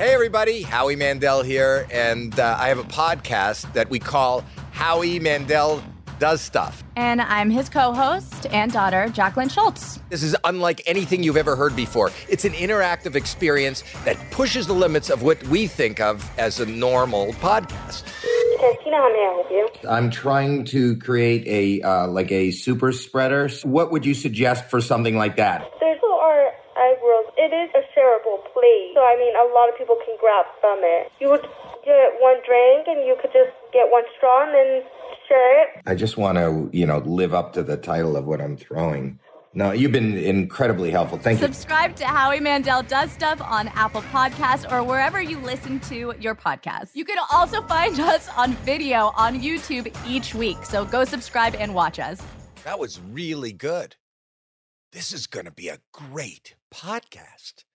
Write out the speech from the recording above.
Hey, everybody. Howie Mandel here, and I have a podcast that we call Howie Mandel Does Stuff. And I'm his co-host and daughter, Jacqueline Schultz. This is unlike anything you've ever heard before. It's an interactive experience that pushes the limits of what we think of as a normal podcast. Tina, how may I help you? I'm trying to create a super spreader. What would you suggest for something like that? There's our egg rolls. It is a shareable plate, so a lot of people can grab from it. You would get one drink, and you could just get one straw and then share it. I just want to, live up to the title of what I'm throwing. No, you've been incredibly helpful. Thank you. Subscribe to Howie Mandel Does Stuff on Apple Podcasts or wherever you listen to your podcasts. You can also find us on video on YouTube each week, so go subscribe and watch us. That was really good. This is going to be a great podcast.